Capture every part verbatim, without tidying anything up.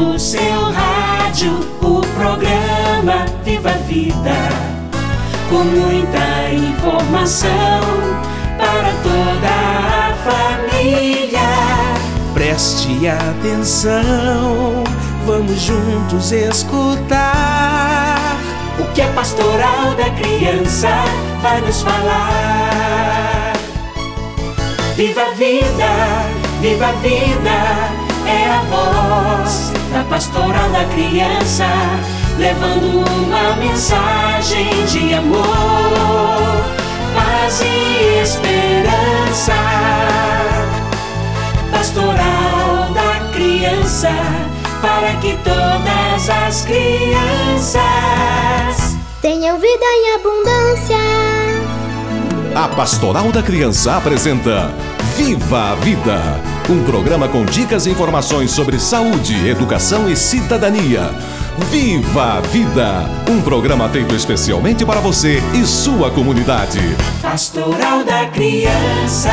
no seu rádio o programa Viva a Vida, com muita informação para toda a família. Preste atenção, vamos juntos escutar o que a Pastoral da Criança vai nos falar. Viva a vida, viva a vida, é a voz da Pastoral da Criança, levando uma mensagem de amor, paz e esperança. Pastoral da Criança, para que todas as crianças tenham vida em abundância. A Pastoral da Criança apresenta Viva a Vida, um programa com dicas e informações sobre saúde, educação e cidadania. Viva a Vida, um programa feito especialmente para você e sua comunidade. Pastoral da Criança.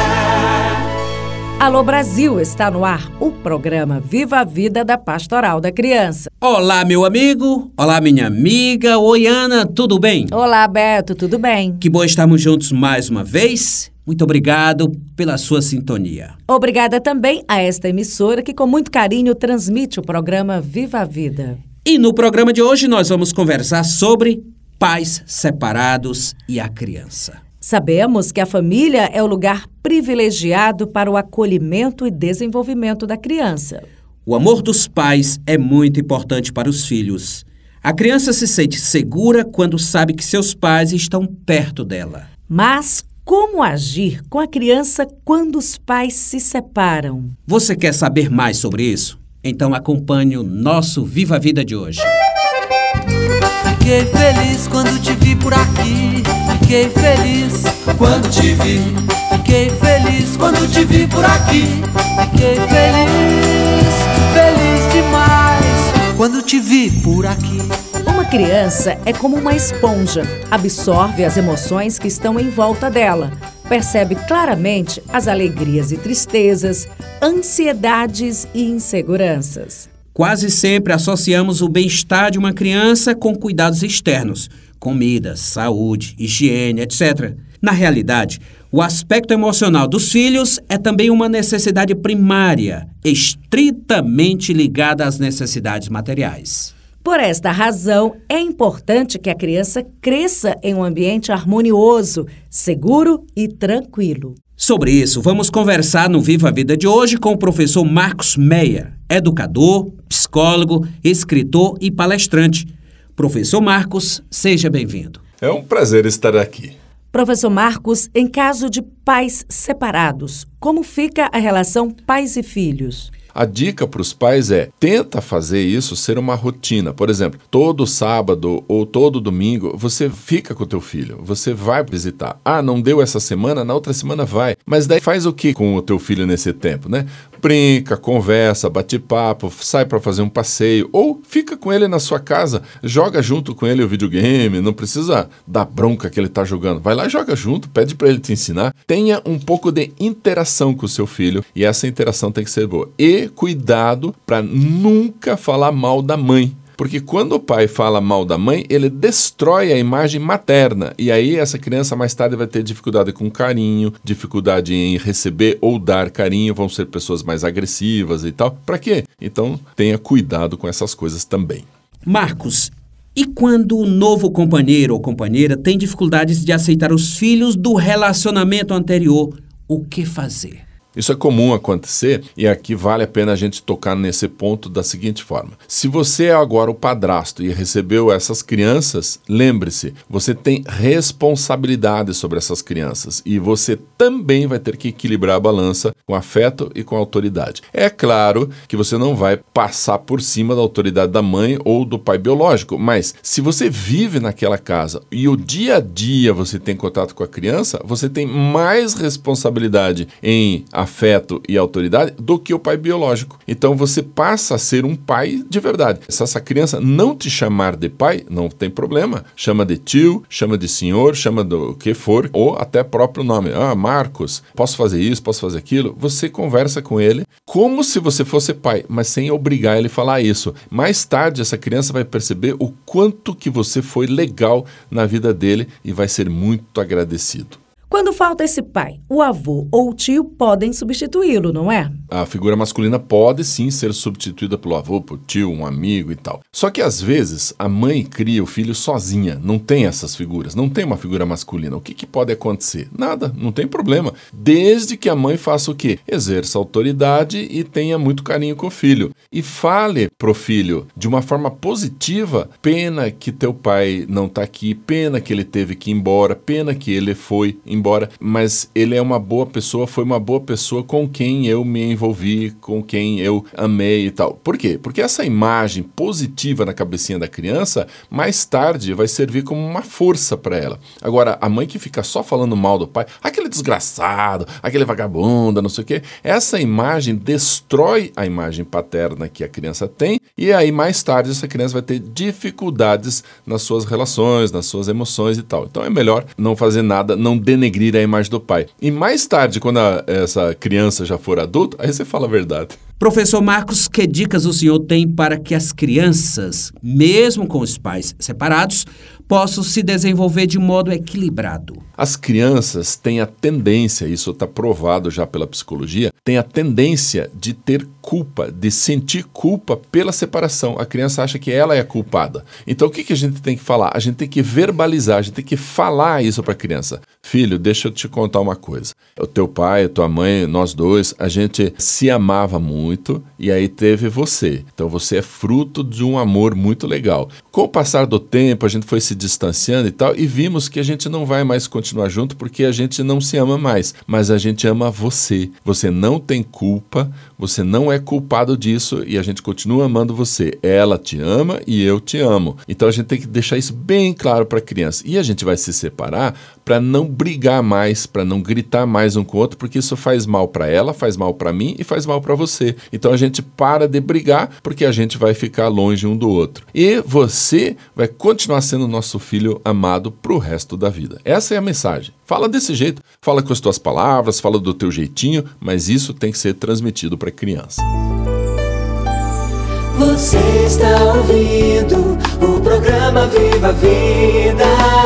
Alô Brasil, está no ar o programa Viva a Vida da Pastoral da Criança. Olá, meu amigo. Olá, minha amiga. Oi, Ana, tudo bem? Olá, Beto, tudo bem? Que bom estarmos juntos mais uma vez. Muito obrigado pela sua sintonia. Obrigada também a esta emissora que com muito carinho transmite o programa Viva a Vida. E no programa de hoje nós vamos conversar sobre pais separados e a criança. Sabemos que a família é o lugar privilegiado para o acolhimento e desenvolvimento da criança. O amor dos pais é muito importante para os filhos. A criança se sente segura quando sabe que seus pais estão perto dela. Mas como agir com a criança quando os pais se separam? Você quer saber mais sobre isso? Então acompanhe o nosso Viva a Vida de hoje. Fiquei feliz quando te vi por aqui. Fiquei feliz quando te vi. Fiquei feliz quando te vi por aqui. Fiquei feliz, feliz demais quando te vi por aqui. Uma criança é como uma esponja, absorve as emoções que estão em volta dela, percebe claramente as alegrias e tristezas, ansiedades e inseguranças. Quase sempre associamos o bem-estar de uma criança com cuidados externos, comida, saúde, higiene, etcétera. Na realidade, o aspecto emocional dos filhos é também uma necessidade primária, estritamente ligada às necessidades materiais. Por esta razão, é importante que a criança cresça em um ambiente harmonioso, seguro e tranquilo. Sobre isso, vamos conversar no Viva a Vida de hoje com o professor Marcos Meyer, educador, psicólogo, escritor e palestrante. Professor Marcos, seja bem-vindo. É um prazer estar aqui. Professor Marcos, em caso de pais separados, como fica a relação pais e filhos? A dica para os pais é, tenta fazer isso ser uma rotina. Por exemplo, todo sábado ou todo domingo, você fica com o teu filho, você vai visitar. Ah, não deu essa semana, na outra semana vai. Mas daí faz o que com o teu filho nesse tempo, né? Brinca, conversa, bate papo, sai para fazer um passeio ou fica com ele na sua casa, joga junto com ele o videogame, não precisa dar bronca que ele está jogando. Vai lá e joga junto, pede para ele te ensinar. Tenha um pouco de interação com o seu filho e essa interação tem que ser boa. E cuidado para nunca falar mal da mãe. Porque quando o pai fala mal da mãe, ele destrói a imagem materna. E aí essa criança mais tarde vai ter dificuldade com carinho, dificuldade em receber ou dar carinho, vão ser pessoas mais agressivas e tal. Para quê? Então tenha cuidado com essas coisas também. Marcos, e quando o novo companheiro ou companheira tem dificuldades de aceitar os filhos do relacionamento anterior, o que fazer? Isso é comum acontecer e aqui vale a pena a gente tocar nesse ponto da seguinte forma. Se você é agora o padrasto e recebeu essas crianças, lembre-se, você tem responsabilidade sobre essas crianças e você também vai ter que equilibrar a balança com afeto e com autoridade. É claro que você não vai passar por cima da autoridade da mãe ou do pai biológico, mas se você vive naquela casa e o dia a dia você tem contato com a criança, você tem mais responsabilidade em afeto afeto e autoridade do que o pai biológico. Então você passa a ser um pai de verdade. Se essa criança não te chamar de pai, não tem problema. Chama de tio, chama de senhor, chama do que for, ou até próprio nome. Ah, Marcos, posso fazer isso, posso fazer aquilo? Você conversa com ele como se você fosse pai, mas sem obrigar ele a falar isso. Mais tarde, essa criança vai perceber o quanto que você foi legal na vida dele e vai ser muito agradecido. Quando falta esse pai, o avô ou o tio podem substituí-lo, não é? A figura masculina pode sim ser substituída pelo avô, por tio, um amigo e tal. Só que às vezes a mãe cria o filho sozinha, não tem essas figuras, não tem uma figura masculina. O que, que pode acontecer? Nada, não tem problema. Desde que a mãe faça o quê? Exerça autoridade e tenha muito carinho com o filho. E fale pro filho de uma forma positiva: pena que teu pai não tá aqui, pena que ele teve que ir embora, pena que ele foi embora. embora, mas ele é uma boa pessoa, foi uma boa pessoa com quem eu me envolvi, com quem eu amei e tal. Por quê? Porque essa imagem positiva na cabecinha da criança, mais tarde vai servir como uma força para ela. Agora, a mãe que fica só falando mal do pai, aquele desgraçado, aquele vagabundo, não sei o quê, essa imagem destrói a imagem paterna que a criança tem, e aí mais tarde essa criança vai ter dificuldades nas suas relações, nas suas emoções e tal. Então é melhor não fazer nada, não denegrir a imagem do pai. E mais tarde, quando a, essa criança já for adulta, aí você fala a verdade. Professor Marcos, que dicas o senhor tem para que as crianças, mesmo com os pais separados, possam se desenvolver de modo equilibrado? As crianças têm a tendência, isso está provado já pela psicologia, tem a tendência de ter culpa, de sentir culpa pela separação. A criança acha que ela é a culpada. Então o que, que a gente tem que falar? A gente tem que verbalizar, a gente tem que falar isso para a criança. Filho, deixa eu te contar uma coisa. O teu pai, a tua mãe, nós dois, a gente se amava muito e aí teve você. Então você é fruto de um amor muito legal. Com o passar do tempo, a gente foi se distanciando e tal, e vimos que a gente não vai mais continuar junto porque a gente não se ama mais, mas a gente ama você. Você não tem culpa, você não é culpado disso e a gente continua amando você. Ela te ama e eu te amo. Então a gente tem que deixar isso bem claro para a criança. E a gente vai se separar para não brigar mais, para não gritar mais um com o outro, porque isso faz mal para ela, faz mal para mim e faz mal para você. Então a gente para de brigar porque a gente vai ficar longe um do outro. E você vai continuar sendo nosso filho amado pro resto da vida. Essa é a mensagem. Fala desse jeito, fala com as tuas palavras, fala do teu jeitinho, mas isso tem que ser transmitido para a criança. Você está ouvindo o programa Viva a Vida.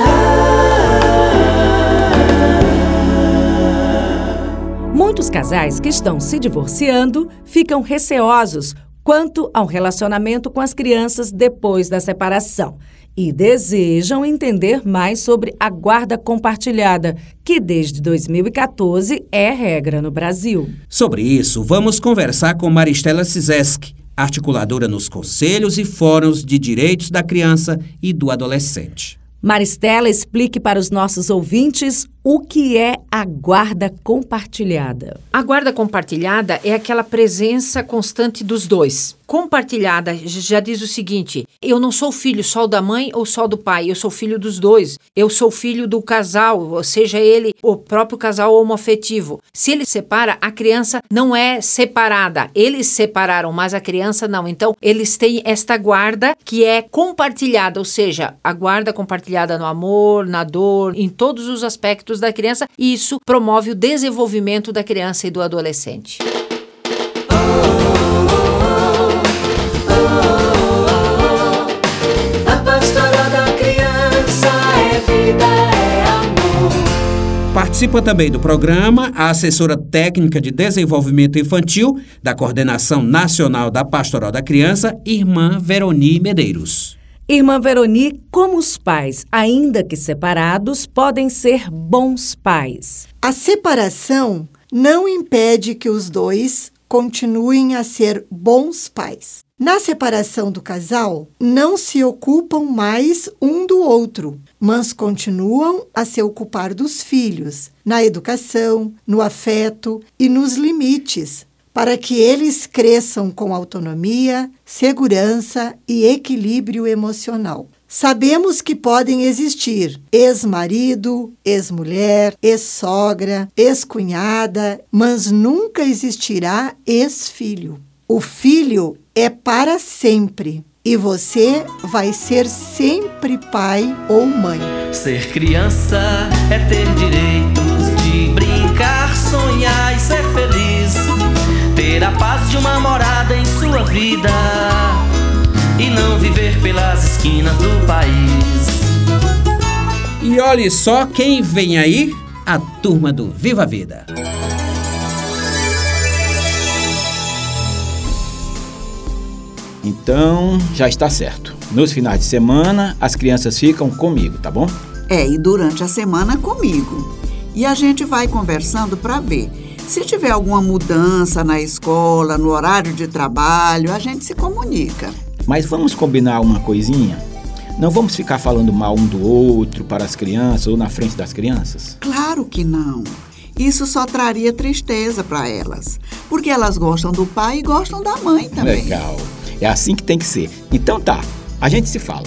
Muitos casais que estão se divorciando ficam receosos quanto ao relacionamento com as crianças depois da separação e desejam entender mais sobre a guarda compartilhada, que desde dois mil e quatorze é regra no Brasil. Sobre isso, vamos conversar com Maristela Cizeski, articuladora nos conselhos e fóruns de direitos da criança e do adolescente. Maristela, explique para os nossos ouvintes o que é a guarda compartilhada. A guarda compartilhada é aquela presença constante dos dois. Compartilhada já diz o seguinte: eu não sou filho só da mãe ou só do pai, eu sou filho dos dois. Eu sou filho do casal, seja ele o próprio casal homoafetivo. Se ele separa, a criança não é separada. Eles separaram, mas a criança não. Então, eles têm esta guarda que é compartilhada, ou seja, a guarda compartilhada no amor, na dor, em todos os aspectos da criança, e isso promove o desenvolvimento da criança e do adolescente. A pastoral da criança é vida, é amor. Participa também do programa a assessora técnica de desenvolvimento infantil da Coordenação Nacional da Pastoral da Criança, irmã Veroni Medeiros. Irmã Veroni, como os pais, ainda que separados, podem ser bons pais? A separação não impede que os dois continuem a ser bons pais. Na separação do casal, não se ocupam mais um do outro, mas continuam a se ocupar dos filhos, na educação, no afeto e nos limites, para que eles cresçam com autonomia, segurança e equilíbrio emocional. Sabemos que podem existir ex-marido, ex-mulher, ex-sogra, ex-cunhada, mas nunca existirá ex-filho. O filho é para sempre e você vai ser sempre pai ou mãe. Ser criança é ter direitos de brincar, sonhar e ser feliz. Ter a paz de uma morada em sua vida e não viver pelas esquinas do país. E olhe só quem vem aí, a turma do Viva a Vida. Então, já está certo. Nos finais de semana, as crianças ficam comigo, tá bom? É, e durante a semana comigo. E a gente vai conversando para ver. Se tiver alguma mudança na escola, no horário de trabalho, a gente se comunica. Mas vamos combinar uma coisinha? Não vamos ficar falando mal um do outro para as crianças ou na frente das crianças? Claro que não. Isso só traria tristeza para elas. Porque elas gostam do pai e gostam da mãe também. Legal. É assim que tem que ser. Então tá, a gente se fala.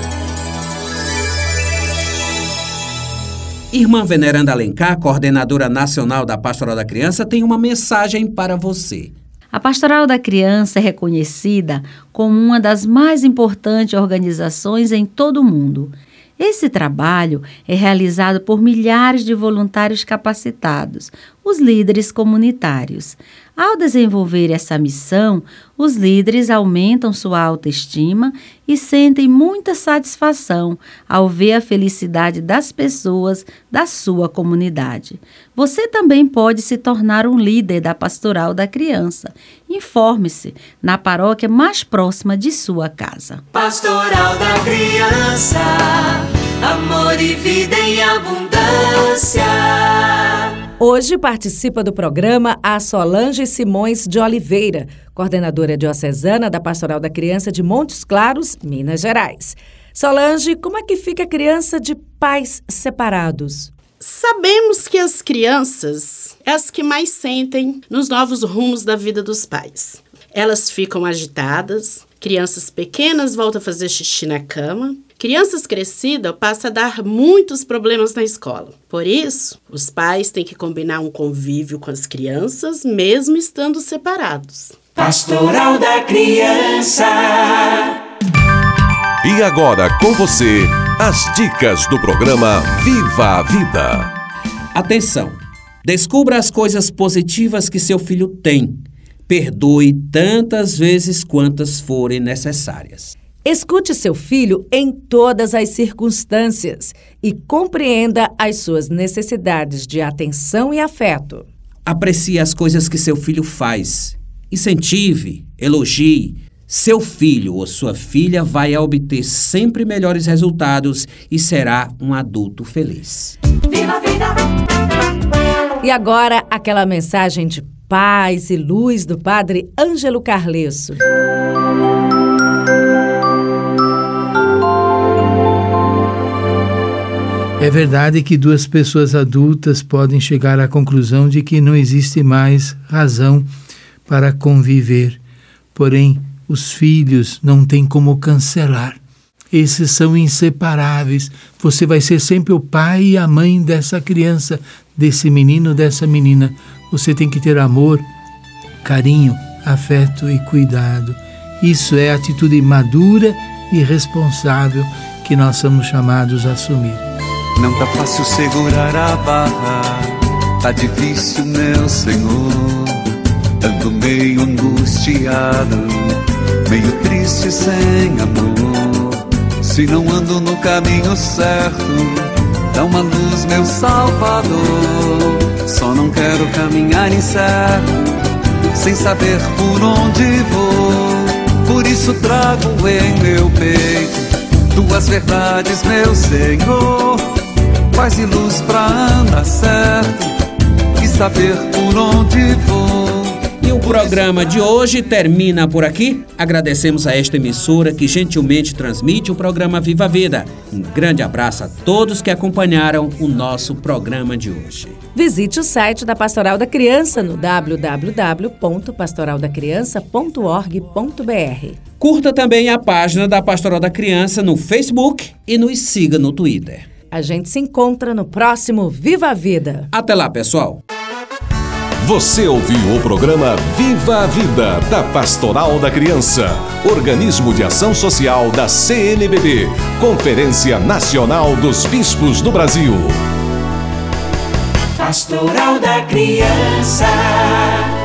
Irmã Veneranda Alencar, coordenadora nacional da Pastoral da Criança, tem uma mensagem para você. A Pastoral da Criança é reconhecida como uma das mais importantes organizações em todo o mundo. Esse trabalho é realizado por milhares de voluntários capacitados, os líderes comunitários. Ao desenvolver essa missão, os líderes aumentam sua autoestima e sentem muita satisfação ao ver a felicidade das pessoas da sua comunidade. Você também pode se tornar um líder da Pastoral da Criança. Informe-se na paróquia mais próxima de sua casa. Pastoral da Criança, amor e vida em abundância. Hoje participa do programa a Solange Simões de Oliveira, coordenadora diocesana da Pastoral da Criança de Montes Claros, Minas Gerais. Solange, como é que fica a criança de pais separados? Sabemos que as crianças é as que mais sentem nos novos rumos da vida dos pais. Elas ficam agitadas, crianças pequenas voltam a fazer xixi na cama, crianças crescidas passam a dar muitos problemas na escola. Por isso, os pais têm que combinar um convívio com as crianças, mesmo estando separados. Pastoral da Criança. E agora com você, as dicas do programa Viva a Vida. Atenção! Descubra as coisas positivas que seu filho tem. Perdoe tantas vezes quantas forem necessárias. Escute seu filho em todas as circunstâncias e compreenda as suas necessidades de atenção e afeto. Aprecie as coisas que seu filho faz. Incentive, elogie. Seu filho ou sua filha vai obter sempre melhores resultados e será um adulto feliz. Viva a vida! E agora, aquela mensagem de paz e luz do Padre Ângelo Carlesso. É verdade que duas pessoas adultas podem chegar à conclusão de que não existe mais razão para conviver. Porém, os filhos não têm como cancelar. Esses são inseparáveis. Você vai ser sempre o pai e a mãe dessa criança, desse menino, dessa menina. Você tem que ter amor, carinho, afeto e cuidado. Isso é a atitude madura e responsável que nós somos chamados a assumir. Não tá fácil segurar a barra, tá difícil, meu Senhor. Ando meio angustiado, meio triste, sem amor. Se não ando no caminho certo, dá uma luz, meu Salvador. Só não quero caminhar incerto, sem saber por onde vou. Por isso trago em meu peito tuas verdades, meu Senhor. Paz e luz pra andar certo e saber por onde vou. E o programa de hoje termina por aqui. Agradecemos a esta emissora que gentilmente transmite o programa Viva a Vida. Um grande abraço a todos que acompanharam o nosso programa de hoje. Visite o site da Pastoral da Criança no w w w ponto pastoral da criança ponto org ponto b r. Curta também a página da Pastoral da Criança no Facebook e nos siga no Twitter. A gente se encontra no próximo Viva a Vida. Até lá, pessoal. Você ouviu o programa Viva a Vida, da Pastoral da Criança, organismo de ação social da C N B B, Conferência Nacional dos Bispos do Brasil. Pastoral da Criança.